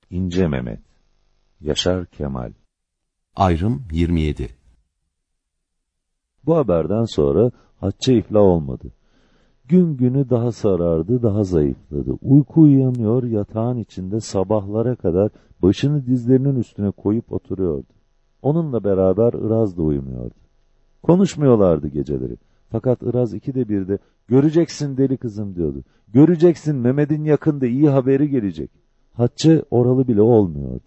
İnce Mehmet. Yaşar Kemal. Ayrım 27. Bu haberden sonra Hatice iflah olmadı. Gün günü daha sarardı, daha zayıfladı. Uyku uyuyamıyor, yatağın içinde sabahlara kadar başını dizlerinin üstüne koyup oturuyordu. Onunla beraber Iraz da uyumuyordu. Konuşmuyorlardı geceleri. Fakat Iraz 2'de 1'de "Göreceksin deli kızım" diyordu. "Göreceksin, Mehmet'in yakında iyi haberi gelecek." Hatice oralı bile olmuyordu.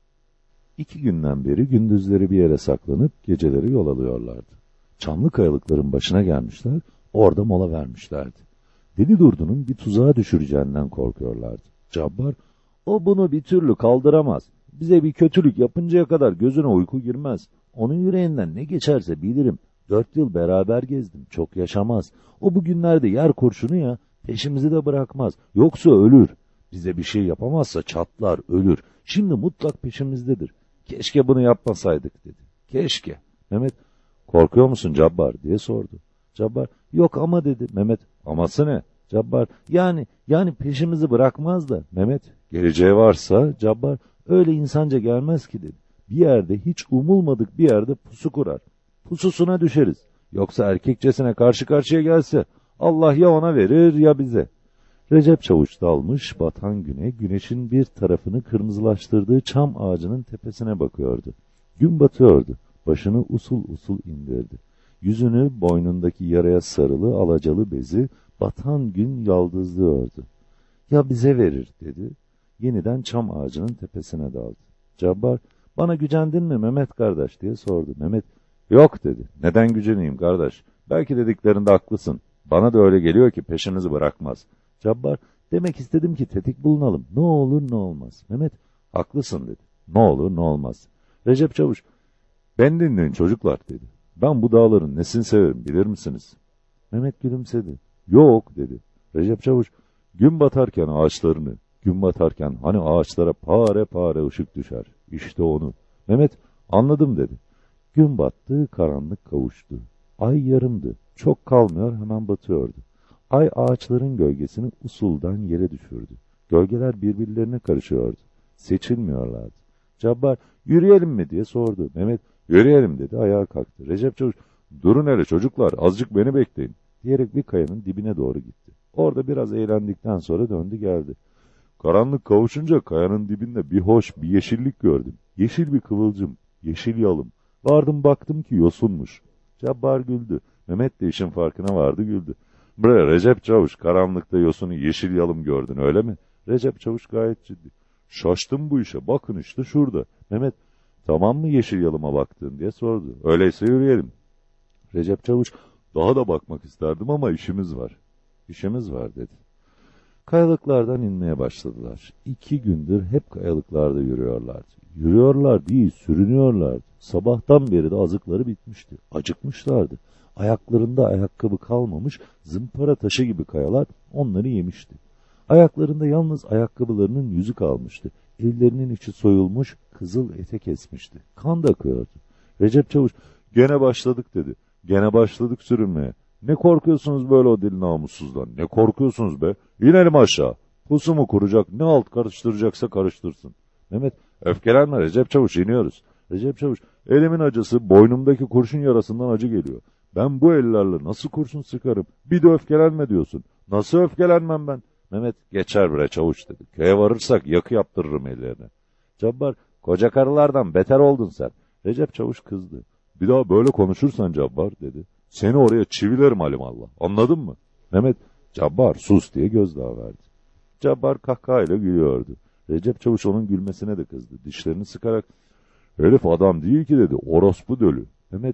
2 günden beri gündüzleri bir yere saklanıp geceleri yol alıyorlardı. Çamlı kayalıkların başına gelmişler, orada mola vermişlerdi. Deli Durdu'nun bir tuzağa düşüreceğinden korkuyorlardı. Cabbar, "O bunu bir türlü kaldıramaz. Bize bir kötülük yapıncaya kadar gözüne uyku girmez. Onun yüreğinden ne geçerse bilirim. 4 yıl beraber gezdim, çok yaşamaz. O bugünlerde yer kurşunu ya, peşimizi de bırakmaz. Yoksa ölür. Bize bir şey yapamazsa çatlar, ölür. Şimdi mutlak peşimizdedir. Keşke bunu yapmasaydık" dedi. "Keşke." Mehmet, "Korkuyor musun Cabbar?" diye sordu. Cabbar, "Yok ama" dedi. Mehmet, "Aması ne?" Cabbar, yani peşimizi bırakmaz da." Mehmet, "Geleceği varsa?" Cabbar, "Öyle insanca gelmez ki" dedi. "Bir yerde, hiç umulmadık bir yerde pusu kurar. Pususuna düşeriz. Yoksa erkekçesine karşı karşıya gelse Allah ya ona verir ya bize." Recep Çavuş dalmış batan güne, güneşin bir tarafını kırmızılaştırdığı çam ağacının tepesine bakıyordu. Gün batıyordu. Başını usul usul indirdi. Yüzünü boynundaki yaraya sarılı alacalı bezi batan gün yaldızlıyordu. "Ya bize verir" dedi. Yeniden çam ağacının tepesine daldı. Cabbar, "Bana gücendin mi Mehmet kardeş?" diye sordu. Mehmet, "Yok" dedi. "Neden güceneyim kardeş? Belki dediklerinde haklısın. Bana da öyle geliyor ki peşimizi bırakmaz." Cabbar, "Demek istedim ki tetik bulunalım. Ne olur ne olmaz." Mehmet, "Haklısın" dedi. "Ne olur ne olmaz." Recep Çavuş, "Ben dinleyin çocuklar" dedi. "Ben bu dağların nesini severim bilir misiniz?" Mehmet gülümsedi. "Yok" dedi. Recep Çavuş, "Gün batarken ağaçlarını, gün batarken hani ağaçlara pare pare ışık düşer. İşte onu." Mehmet, "Anladım" dedi. Gün battı, karanlık kavuştu. Ay yarımdı. Çok kalmıyor, hemen batıyordu. Ay ağaçların gölgesini usuldan yere düşürdü. Gölgeler birbirlerine karışıyordu. Seçilmiyorlardı. Cabbar, "Yürüyelim mi?" diye sordu. Mehmet, "Yürüyelim" dedi, ayağa kalktı. Recep Çavuş, "Durun hele çocuklar, azıcık beni bekleyin" diyerek bir kayanın dibine doğru gitti. Orada biraz eğlendikten sonra döndü geldi. Karanlık kavuşunca kayanın dibinde bir hoş, bir yeşillik gördüm. Yeşil bir kıvılcım, yeşil yalım. Vardım baktım ki yosunmuş. Cabbar güldü. Mehmet de işin farkına vardı, güldü. "Bre Recep Çavuş, karanlıkta yosunu yeşil yalım gördün öyle mi?" Recep Çavuş gayet ciddi. "Şaştım bu işe, bakın işte şurada." Mehmet, "Tamam mı yeşil yalıma baktın?" diye sordu. "Öyleyse yürüyelim." Recep Çavuş, "Daha da bakmak isterdim ama işimiz var." "İşimiz var" dedi. Kayalıklardan inmeye başladılar. 2 gündür hep kayalıklarda yürüyorlardı. Yürüyorlar değil, sürünüyorlardı. Sabahtan beri de azıkları bitmişti. Acıkmışlardı. Ayaklarında ayakkabı kalmamış, zımpara taşı gibi kayalar onları yemişti. Ayaklarında yalnız ayakkabılarının yüzü kalmıştı. Ellerinin içi soyulmuş, kızıl ete kesmişti. Kan da akıyordu. Recep Çavuş, "Gene başladık" dedi. "Gene başladık sürünmeye. Ne korkuyorsunuz böyle o deli namussuzdan? Ne korkuyorsunuz be? İnelim aşağı. Pusu mu kuracak, ne alt karıştıracaksa karıştırsın." Mehmet, "Öfkelenme Recep Çavuş, iniyoruz." Recep Çavuş, "Elimin acısı boynumdaki kurşun yarasından acı geliyor. Ben bu ellerle nasıl kurşun sıkarım? Bir de öfkelenme diyorsun. Nasıl öfkelenmem ben?" Mehmet, "Geçer bre Çavuş" dedi. "Köye varırsak yakı yaptırırım ellerine." Cabbar, "Koca karılardan beter oldun sen." Recep Çavuş kızdı. "Bir daha böyle konuşursan Cabbar" dedi, "seni oraya çivilerim alimallah. Anladın mı?" Mehmet, "Cabbar sus" diye gözdağı verdi. Cabbar kahkahayla gülüyordu. Recep Çavuş onun gülmesine de kızdı. Dişlerini sıkarak, "Herif adam değil ki" dedi, "orospu dölü." Mehmet,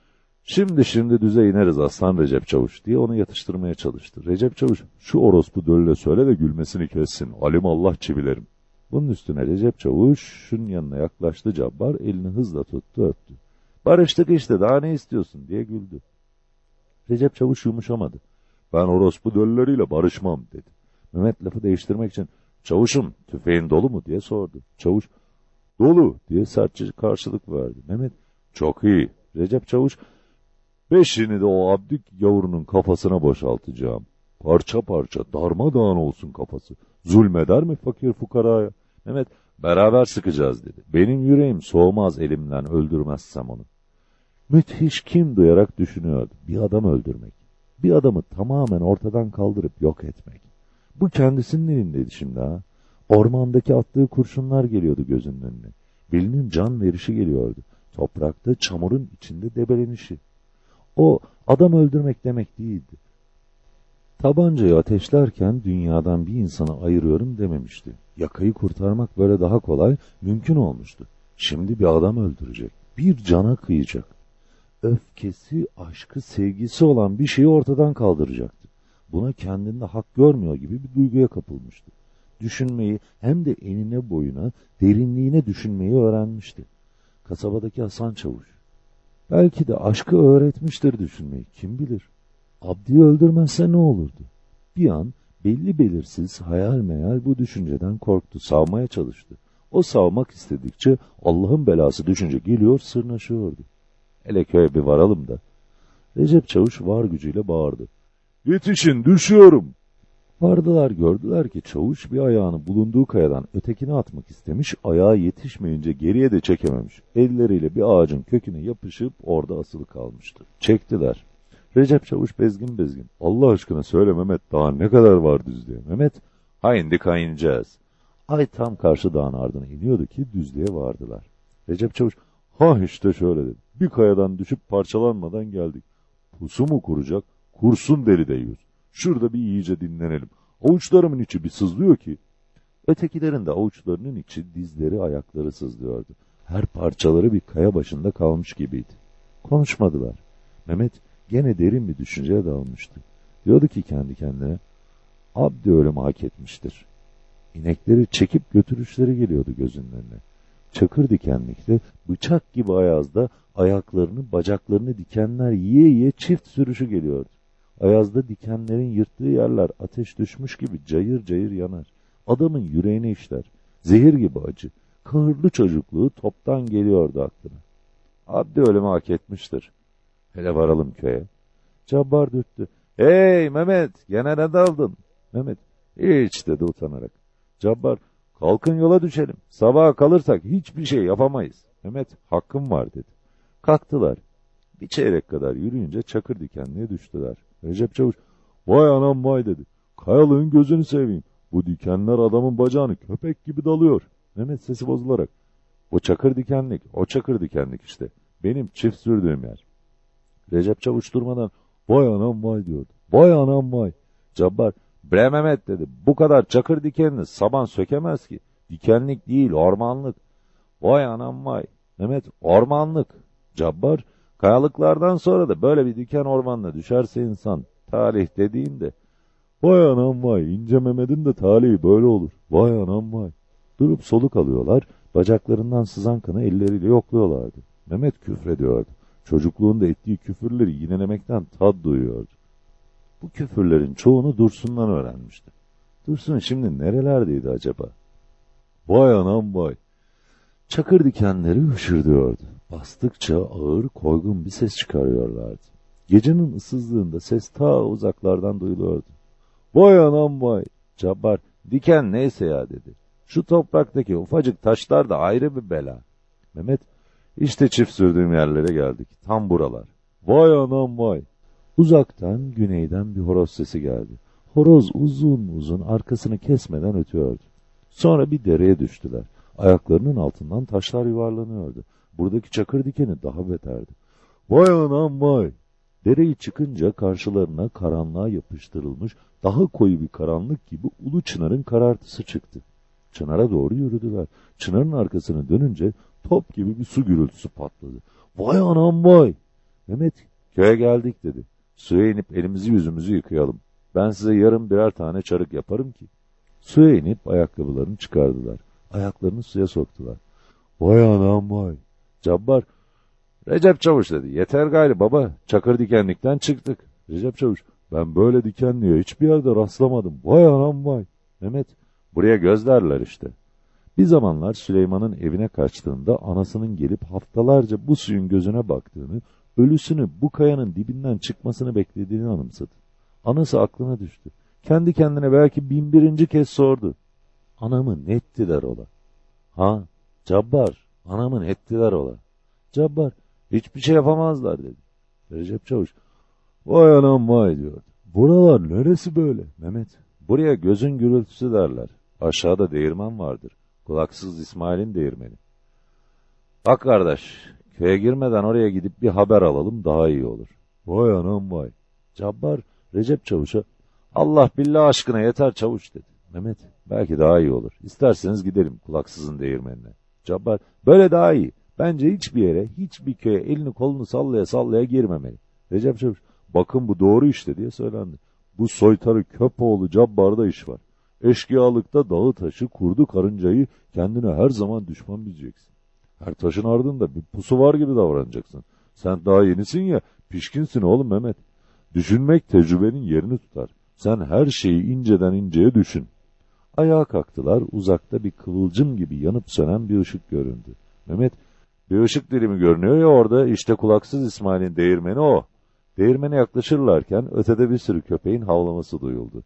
Şimdi düze ineriz aslan Recep Çavuş" diye onu yatıştırmaya çalıştı. Recep Çavuş, "Şu orospu dölüne söyle de gülmesini kessin. Alimallah çivilerim." Bunun üstüne Recep Çavuş'un yanına yaklaştı Cabbar, elini hızla tuttu, öptü. "Barıştık işte, daha ne istiyorsun?" diye güldü. Recep Çavuş yumuşamadı. "Ben orospu dölleriyle barışmam" dedi. Mehmet lafı değiştirmek için, "Çavuşum, tüfeğin dolu mu?" diye sordu. Çavuş, "Dolu" diye sertçe karşılık verdi. Mehmet, "Çok iyi." Recep Çavuş, "5'ini de o abdik yavurunun kafasına boşaltacağım. Parça parça darmadağın olsun kafası. Zulmeder mi fakir fukaraya?" Mehmet, Beraber sıkacağız dedi. Benim yüreğim soğumaz elimden öldürmezsem onu. Müthiş kin duyarak düşünüyordu. Bir adam öldürmek. Bir adamı tamamen ortadan kaldırıp yok etmek. Bu kendisinin elindeydi şimdi ha. Ormandaki attığı kurşunlar geliyordu gözünün önüne. Belinin can verişi geliyordu. Toprakta, çamurun içinde debelenişi. O adam öldürmek demek değildi. Tabancayı ateşlerken dünyadan bir insanı ayırıyorum dememişti. Yakayı kurtarmak böyle daha kolay, mümkün olmuştu. Şimdi bir adam öldürecek. Bir cana kıyacak. Öfkesi, aşkı, sevgisi olan bir şeyi ortadan kaldıracaktı. Buna kendinde hak görmüyor gibi bir duyguya kapılmıştı. Düşünmeyi hem de enine boyuna, derinliğine düşünmeyi öğrenmişti. Kasabadaki Hasan Çavuş. Belki de aşkı öğretmiştir düşünmeyi, kim bilir. Abdi'yi öldürmezse ne olurdu? Bir an belli belirsiz hayal meyal bu düşünceden korktu, savmaya çalıştı. O savmak istedikçe Allah'ın belası düşünce geliyor, sırnaşıyordu. Hele köye bir varalım da. Recep Çavuş var gücüyle bağırdı. Yetişin, düşüyorum. Vardılar, gördüler ki Çavuş bir ayağını bulunduğu kayadan ötekine atmak istemiş, ayağı yetişmeyince geriye de çekememiş. Elleriyle bir ağacın köküne yapışıp orada asılı kalmıştı. Çektiler. Recep Çavuş bezgin bezgin. Allah aşkına söyle Mehmet, daha ne kadar var düzlüğe? Mehmet, hayindik ineceğiz. Ay tam karşı dağın ardına iniyordu ki düzlüğe vardılar. Recep Çavuş, ha işte şöyle dedi. Bir kayadan düşüp parçalanmadan geldik. Pusu mu kuracak? Kursun deli deyiyor. Şurada bir iyice dinlenelim. Avuçlarımın içi bir sızlıyor ki. Ötekilerin de avuçlarının içi, dizleri, ayakları sızlıyordu. Her parçaları bir kaya başında kalmış gibiydi. Konuşmadılar. Mehmet gene derin bir düşünceye dalmıştı. Diyordu ki kendi kendine, Abdi ölümü hak etmiştir. İnekleri çekip götürüşleri geliyordu gözünün önüne. Çakır dikenlikte, bıçak gibi ayazda ayaklarını, bacaklarını dikenler yiye yiye çift sürüşü geliyordu. Ayazda dikenlerin yırttığı yerler ateş düşmüş gibi cayır cayır yanar. Adamın yüreğine işler. Zehir gibi acı. Kahırlı çocukluğu toptan geliyordu aklına. Abdi ölümü hak etmiştir. Hele varalım köye. Cabbar dürttü. Hey Mehmet, gene ne daldın? Mehmet, hiç dedi utanarak. Cabbar, kalkın yola düşelim. Sabaha kalırsak hiçbir şey yapamayız. Mehmet, hakkım var dedi. Kalktılar. Bir çeyrek kadar yürüyünce çakır dikenliğe düştüler. Recep Çavuş, vay anam vay dedi. Kayalığın gözünü seveyim. Bu dikenler adamın bacağını köpek gibi dalıyor. Mehmet sesi bozularak. O çakır dikenlik işte. Benim çift sürdüğüm yer. Recep Çavuş durmadan, vay anam vay diyordu. Vay anam vay. Cabbar, bre Mehmet dedi. Bu kadar çakır dikenini saban sökemez ki. Dikenlik değil, ormanlık. Vay anam vay. Mehmet, ormanlık. Cabbar, kayalıklardan sonra da böyle bir diken ormanına düşerse insan, talih dediğinde, vay anam vay, İnce Mehmet'in de talihi böyle olur. Vay anam vay. Durup soluk alıyorlar, bacaklarından sızan kanı elleriyle yokluyorlardı. Mehmet küfrediyordu. Çocukluğunda ettiği küfürleri yinelemekten tad duyuyordu. Bu küfürlerin çoğunu Dursun'dan öğrenmişti. Dursun şimdi nerelerdeydi acaba? Vay anam vay. Çakır dikenleri hışırdıyordu. Bastıkça ağır, koygun bir ses çıkarıyorlardı. Gecenin ıssızlığında ses ta uzaklardan duyuluyordu. Vay anam vay. Cabbar, diken neyse ya dedi. Şu topraktaki ufacık taşlar da ayrı bir bela. Mehmet, işte çift sürdüğüm yerlere geldik. Tam buralar. Vay anam vay. Uzaktan, güneyden bir horoz sesi geldi. Horoz uzun uzun arkasını kesmeden ötüyordu. Sonra bir dereye düştüler. Ayaklarının altından taşlar yuvarlanıyordu. Buradaki çakır dikeni daha beterdi. Vay anam vay. Dereyi çıkınca karşılarına karanlığa yapıştırılmış daha koyu bir karanlık gibi ulu çınarın karartısı çıktı. Çınara doğru yürüdüler. Çınarın arkasını dönünce top gibi bir su gürültüsü patladı. Vay anam vay. Mehmet, köye geldik dedi. Suya inip elimizi yüzümüzü yıkayalım. Ben size yarın birer tane çarık yaparım ki. Suya inip ayakkabılarını çıkardılar. Ayaklarını suya soktular. Vay anam vay. Cabbar, Recep Çavuş dedi. Yeter gayri baba, çakır dikenlikten çıktık. Recep Çavuş, ben böyle dikenliğe hiçbir yerde rastlamadım. Vay anam vay. Mehmet, buraya göz derler işte. Bir zamanlar Süleyman'ın evine kaçtığında anasının gelip haftalarca bu suyun gözüne baktığını, ölüsünü bu kayanın dibinden çıkmasını beklediğini anımsadı. Anası aklına düştü. Kendi kendine belki 1001. kez sordu. Anamı nettiler ola. Ha, Cabbar, anamın ettiler ola. Cabbar, hiçbir şey yapamazlar dedi. Recep Çavuş, vay anam vay diyordu. Buralar neresi böyle? Mehmet, buraya gözün gürültüsü derler. Aşağıda değirmen vardır. Kulaksız İsmail'in değirmeni. Bak kardeş, köye girmeden oraya gidip bir haber alalım daha iyi olur. Vay anam vay. Cabbar, Recep Çavuş'a, Allah billah aşkına yeter çavuş dedi. Mehmet, belki daha iyi olur. İsterseniz gidelim kulaksızın değirmenine. Cabbar, böyle daha iyi. Bence hiçbir yere, hiçbir köye elini kolunu sallaya sallaya girmemeli. Recep Çavuş, bakın bu doğru işte diye söylendi. Bu soytarı Köpoğlu Cabbar'da iş var. Eşkıyalıkta dağı taşı, kurdu karıncayı kendine her zaman düşman bileceksin. Her taşın ardında bir pusu var gibi davranacaksın. Sen daha yenisin ya, pişkinsin oğlum Mehmet. Düşünmek tecrübenin yerini tutar. Sen her şeyi inceden inceye düşün. Ayağa kalktılar, uzakta bir kıvılcım gibi yanıp sönen bir ışık göründü. Mehmet, bir ışık dilimi görünüyor ya orada, işte kulaksız İsmail'in değirmeni o. Değirmene yaklaşırlarken ötede bir sürü köpeğin havlaması duyuldu.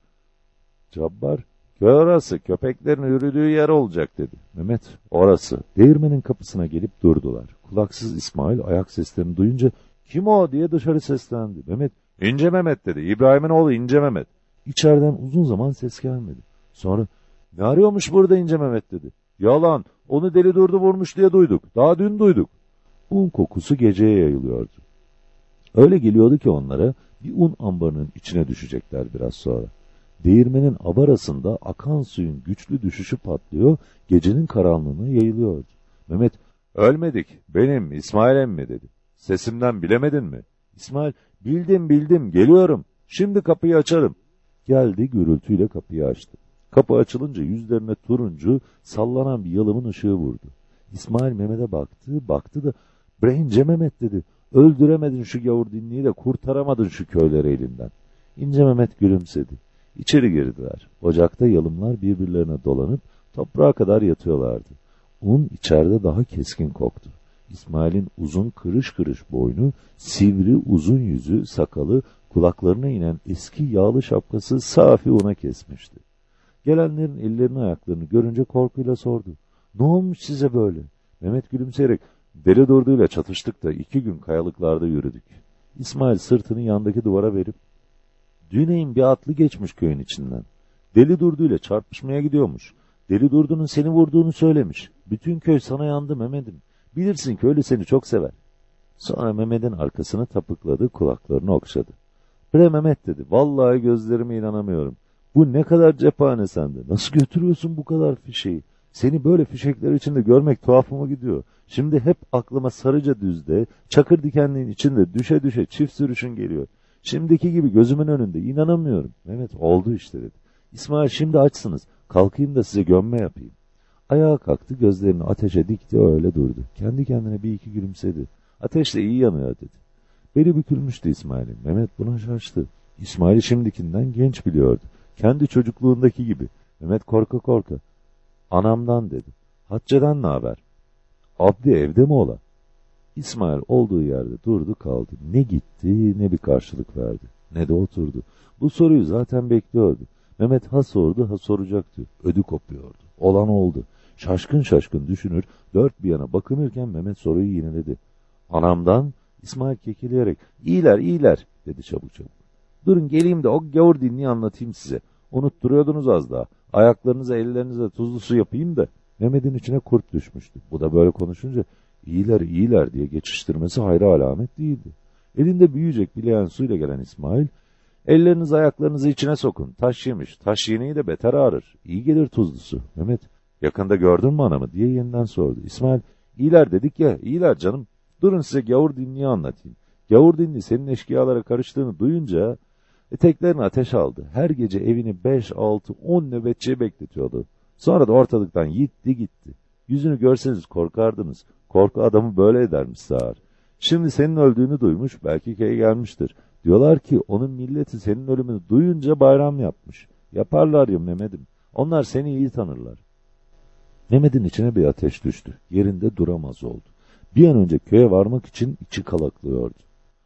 Cabbar, köy orası, köpeklerin yürüdüğü yer olacak dedi. Mehmet, orası. Değirmenin kapısına gelip durdular. Kulaksız İsmail ayak seslerini duyunca, kim o diye dışarı seslendi. Mehmet, İnce Mehmet dedi. İbrahim'in oğlu İnce Mehmet. İçeriden uzun zaman ses gelmedi. Sonra, ne arıyormuş burada İnce Mehmet dedi. Yalan, onu deli durdu vurmuş diye duyduk. Daha dün duyduk. Un kokusu geceye yayılıyordu. Öyle geliyordu ki onlara bir un ambarının içine düşecekler biraz sonra. Değirmenin abarasında akan suyun güçlü düşüşü patlıyor, gecenin karanlığına yayılıyordu. Mehmet, ölmedik, benim İsmail emmi dedi. Sesimden bilemedin mi? İsmail, bildim, geliyorum. Şimdi kapıyı açarım. Geldi, gürültüyle kapıyı açtı. Kapı açılınca yüzlerine turuncu, sallanan bir yalımın ışığı vurdu. İsmail Mehmet'e baktı da, Breince Mehmet dedi. Öldüremedin şu gavur dinliyi de kurtaramadın şu köyleri elinden. İnce Mehmet gülümsedi. İçeri girdiler. Ocakta yalımlar birbirlerine dolanıp toprağa kadar yatıyorlardı. Un içeride daha keskin koktu. İsmail'in uzun kırış kırış boynu, sivri uzun yüzü, sakalı, kulaklarına inen eski yağlı şapkası safi una kesmişti. Gelenlerin ellerini ayaklarını görünce korkuyla sordu. Ne olmuş size böyle? Mehmet gülümseyerek, deli durduyla çatıştık da 2 gün kayalıklarda yürüdük. İsmail sırtını yandaki duvara verip, Düneyin bir atlı geçmiş köyün içinden. Deli durduyla çarpışmaya gidiyormuş. Deli durdunun seni vurduğunu söylemiş. Bütün köy sana yandı Mehmet'im. Bilirsin ki öyle seni çok sever. Sonra Mehmet'in arkasını tapıkladı, kulaklarını okşadı. Bre Mehmet dedi, vallahi gözlerime inanamıyorum. Bu ne kadar cephane sende. Nasıl götürüyorsun bu kadar fişeği? Seni böyle fişekler içinde görmek tuhafıma gidiyor. Şimdi hep aklıma Sarıca Düz'de, Çakır Dikenli'nin içinde düşe düşe çift sürüşün geliyor. Şimdiki gibi gözümün önünde, inanamıyorum. Mehmet, oldu işte dedi. İsmail, şimdi açsınız. Kalkayım da size gömme yapayım. Ayağa kalktı, gözlerini ateşe dikti, öyle durdu. Kendi kendine bir iki gülümsedi. Ateşle iyi yanıyor dedi. Beli bükülmüştü İsmail'in. Mehmet buna şaştı. İsmail'i şimdikinden genç biliyordu. Kendi çocukluğundaki gibi. Mehmet korka korka. Anamdan dedi. Hatice'den ne haber? Abdi evde mi ola? İsmail olduğu yerde durdu kaldı. Ne gitti ne bir karşılık verdi. Ne de oturdu. Bu soruyu zaten bekliyordu. Mehmet ha sordu ha soracaktı. Ödü kopuyordu. Olan oldu. Şaşkın şaşkın düşünür, dört bir yana bakınırken Mehmet soruyu yineledi. Anamdan? İsmail kekileyerek, iyiler dedi çabuk çabuk. Durun geleyim de o gavur dinliği anlatayım size. Unutturuyordunuz az daha. Ayaklarınıza ellerinize tuzlu su yapayım da. Mehmet'in içine kurt düşmüştü. Bu da böyle konuşunca iyiler diye geçiştirmesi hayra alamet değildi. Elinde büyüyecek bileyen suyla gelen İsmail, ellerinizi ayaklarınızı içine sokun. Taş yemiş. Taş yeneği de beter ağrır. İyi gelir tuzlu su. Mehmet, yakında gördün mü anamı diye yeniden sordu. İsmail, iyiler dedik ya, iyiler canım. Durun size gavur dinliği anlatayım. Gavur dinliği senin eşkıyalara karıştığını duyunca eteklerini ateş aldı. Her gece evini 5, 6, 10 nöbetçiye bekletiyordu. Sonra da ortalıktan gitti. Yüzünü görseniz korkardınız. Korku adamı böyle edermiş sağır. Şimdi senin öldüğünü duymuş, belki köye gelmiştir. Diyorlar ki onun milleti senin ölümünü duyunca bayram yapmış. Yaparlar ya Mehmet'im. Onlar seni iyi tanırlar. Mehmet'in içine bir ateş düştü. Yerinde duramaz oldu. Bir an önce köye varmak için içi kalaklıyordu.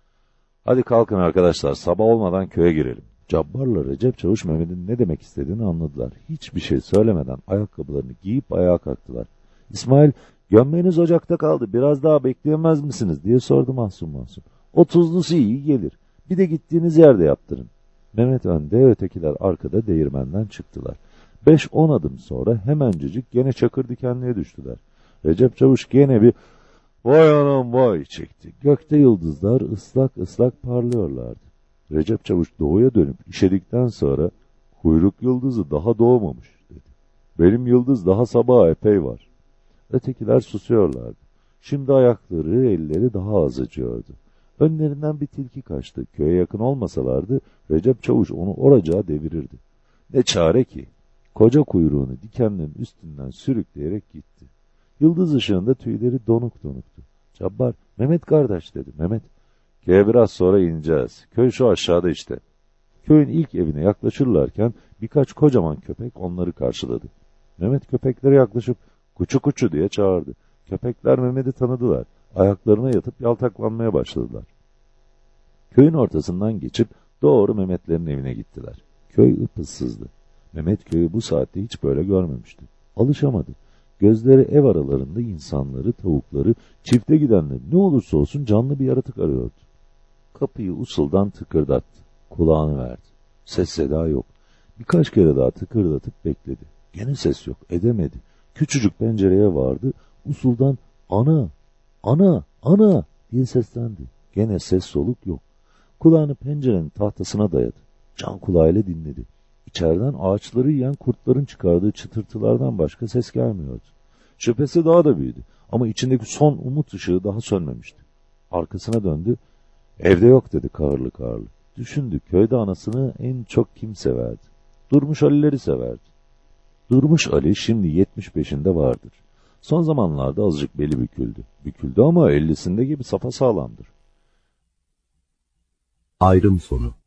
Hadi kalkın arkadaşlar, sabah olmadan köye girelim. Cabbar'la Recep Çavuş Mehmet'in ne demek istediğini anladılar. Hiçbir şey söylemeden ayakkabılarını giyip ayağa kalktılar. İsmail, gömleğiniz ocakta kaldı, biraz daha bekleyemez misiniz diye sordu mahzun mahzun. O tuzlusu iyi gelir. Bir de gittiğiniz yerde yaptırın. Mehmet önde, ötekiler arkada değirmenden çıktılar. 5-10 adım sonra hemencecik gene çakır dikenliğe düştüler. Recep Çavuş gene bir vay anam vay çekti. Gökte yıldızlar ıslak ıslak parlıyorlardı. Recep Çavuş doğuya dönüp işedikten sonra kuyruk yıldızı daha doğmamış dedi. Benim yıldız daha sabaha epey var. Ötekiler susuyorlardı. Şimdi ayakları, elleri daha az acıyordu. Önlerinden bir tilki kaçtı. Köye yakın olmasalardı Recep Çavuş onu oracağa devirirdi. Ne çare ki? Koca kuyruğunu dikenlerin üstünden sürükleyerek gitti. Yıldız ışığında tüyleri donuk donuktu. Cabbar, Mehmet kardeş dedi. Mehmet, köye biraz sonra ineceğiz. Köy şu aşağıda işte. Köyün ilk evine yaklaşırlarken birkaç kocaman köpek onları karşıladı. Mehmet köpeklere yaklaşıp kuçu kuçu diye çağırdı. Köpekler Mehmet'i tanıdılar. Ayaklarına yatıp yaltaklanmaya başladılar. Köyün ortasından geçip doğru Mehmetlerin evine gittiler. Köy ıpıssızdı. Mehmet köyü bu saatte hiç böyle görmemişti. Alışamadı. Gözleri ev aralarında insanları, tavukları, çifte gidenleri ne olursa olsun canlı bir yaratık arıyordu. Kapıyı usuldan tıkırdattı. Kulağını verdi. Ses seda yok. Birkaç kere daha tıkırdatıp bekledi. Gene ses yok. Edemedi. Küçücük pencereye vardı. Usuldan ana, ana, ana diye seslendi. Gene ses soluk yok. Kulağını pencerenin tahtasına dayadı. Can kulağıyla dinledi. İçeriden ağaçları yiyen kurtların çıkardığı çıtırtılardan başka ses gelmiyordu. Şüphesi daha da büyüdü. Ama içindeki son umut ışığı daha sönmemişti. Arkasına döndü. Evde yok dedi kahırlı kahırlı. Düşündü, köyde anasını en çok kim severdi? Durmuş Ali'leri severdi. Durmuş Ali şimdi 75'inde vardır. Son zamanlarda azıcık beli büküldü. Büküldü ama 50'sinde gibi sapasağlamdır. Ayrım sonu.